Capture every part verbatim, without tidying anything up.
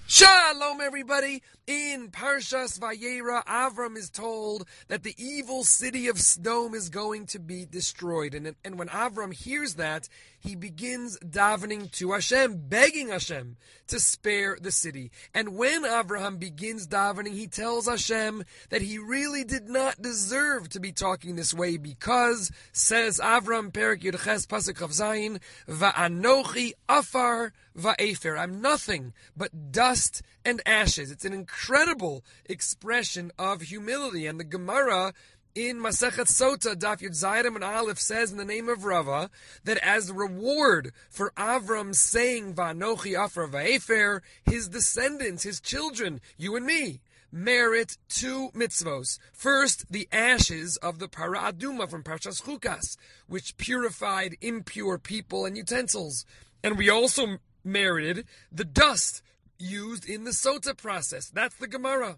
Shalom, everybody. In Parshas Vayera, Avram is told that the evil city of Sodom is going to be destroyed. And, and when Avram hears that, he begins davening to Hashem, begging Hashem to spare the city. And when Avraham begins davening, he tells Hashem that he really did not deserve to be talking this way because, says Avram, Perek Yudches, Pasuk Chav Zayin, Va'anochi afar va'efer. I'm nothing but dust and ashes. It's an incredible expression of humility. And the Gemara in Masechet Sota, Daf Yud Zayin and Aleph says in the name of Rava that as reward for Avram saying Va'anochi afar va'efer, his descendants, his children, you and me, merit two mitzvos. First, the ashes of the Para Aduma from Parshas Chukas, which purified impure people and utensils. And we also merited the dust used in the Sota process. That's the Gemara.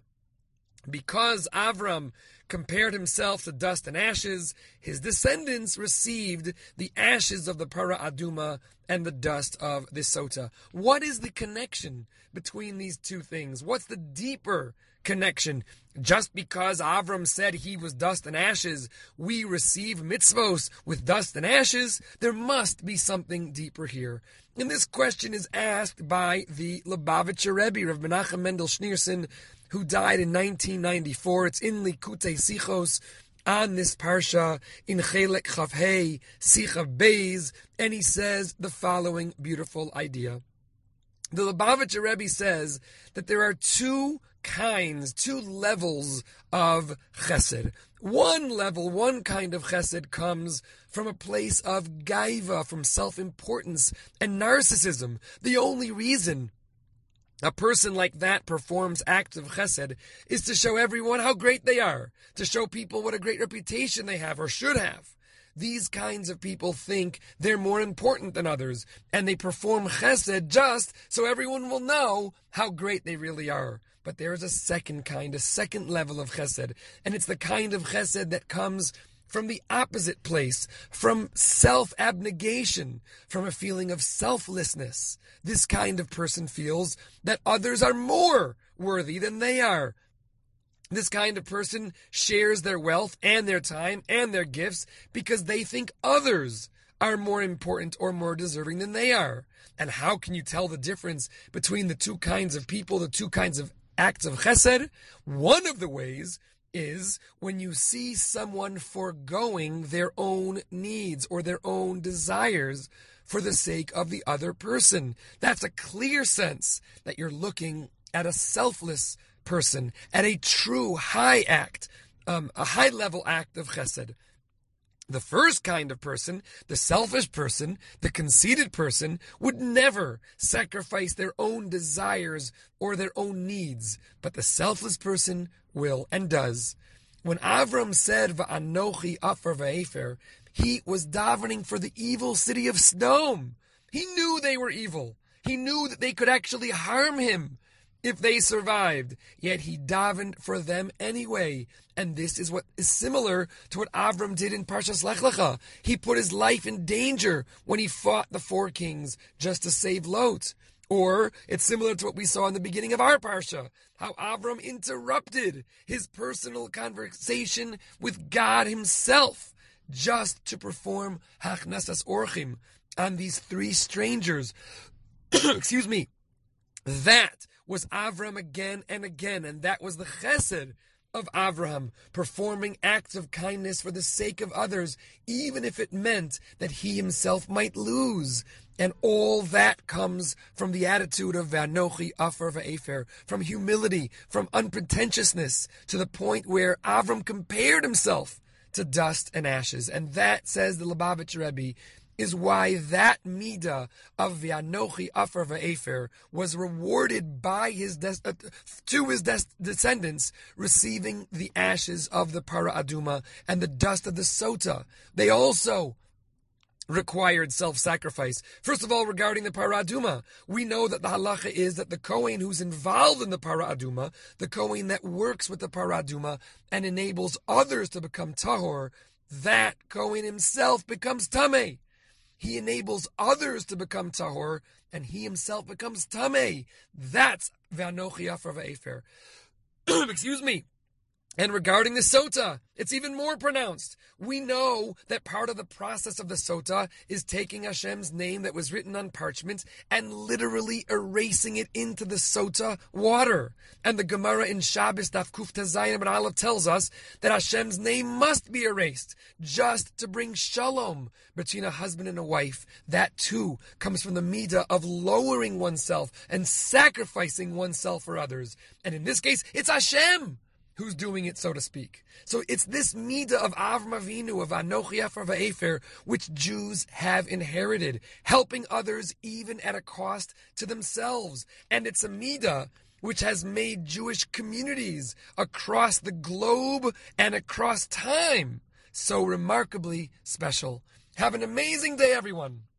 Because Avram compared himself to dust and ashes, his descendants received the ashes of the Para Aduma and the dust of the Sota. What is the connection between these two things? What's the deeper connection? Just because Avram said he was dust and ashes, we receive mitzvos with dust and ashes? There must be something deeper here. And this question is asked by the Lubavitcher Rebbe, Rav Menachem Mendel Schneerson, who died in nineteen ninety-four. It's in Likutei Sichos on this parsha in Chelek Chavhei Sichav Beis, and he says the following beautiful idea. The Lubavitcher Rebbe says that there are two kinds, two levels of chesed. One level, one kind of chesed comes from a place of gaiva, from self-importance and narcissism. The only reason a person like that performs acts of chesed is to show everyone how great they are, to show people what a great reputation they have or should have. These kinds of people think they're more important than others, and they perform chesed just so everyone will know how great they really are. But there is a second kind, a second level of chesed, and it's the kind of chesed that comes from the opposite place, from self-abnegation, from a feeling of selflessness. This kind of person feels that others are more worthy than they are. This kind of person shares their wealth and their time and their gifts because they think others are more important or more deserving than they are. And how can you tell the difference between the two kinds of people, the two kinds of acts of chesed? One of the ways is when you see someone foregoing their own needs or their own desires for the sake of the other person. That's a clear sense that you're looking at a selfless person, at a true high act, um, a high-level act of chesed. The first kind of person, the selfish person, the conceited person, would never sacrifice their own desires or their own needs. But the selfless person will and does. When Avram said, Va'anochi afar va'efer, he was davening for the evil city of Sodom. He knew they were evil. He knew that they could actually harm him if they survived, yet he davened for them anyway. And this is what is similar to what Avram did in Parshas Lech Lecha. He put his life in danger when he fought the four kings just to save Lot. Or it's similar to what we saw in the beginning of our Parsha, how Avram interrupted his personal conversation with God himself just to perform Hachnasas Orchim on these three strangers. Excuse me. That was Avram again and again, and that was the chesed of Avraham, performing acts of kindness for the sake of others, even if it meant that he himself might lose. And all that comes from the attitude of Va'anochi afar va'efer, from humility, from unpretentiousness, to the point where Avram compared himself to dust and ashes. And that, says the Lubavitcher Rebbe, is why that midah of V'anochi afar va'efer was rewarded by his des- uh, to his des- descendants, receiving the ashes of the Para Aduma and the dust of the Sota. They also required self-sacrifice. First of all, regarding the Para Aduma, we know that the halacha is that the Kohen who's involved in the Para Aduma, the Kohen that works with the Para Aduma and enables others to become tahor, that Kohen himself becomes tameh. he enables others to become tahor, and he himself becomes tamei. That's v'anochi afra v'efer. Excuse me. And regarding the sota, it's even more pronounced. We know that part of the process of the sota is taking Hashem's name that was written on parchment and literally erasing it into the sota water. And the Gemara in Shabbos Daf Kuf Tezayim and Aleph tells us that Hashem's name must be erased just to bring shalom between a husband and a wife. That too comes from the midah of lowering oneself and sacrificing oneself for others. And in this case, it's Hashem who's doing it, so to speak. So it's this midah of Avram Avinu, of Anochi Afar Va'efer, which Jews have inherited, helping others even at a cost to themselves. And it's a midah which has made Jewish communities across the globe and across time so remarkably special. Have an amazing day, everyone.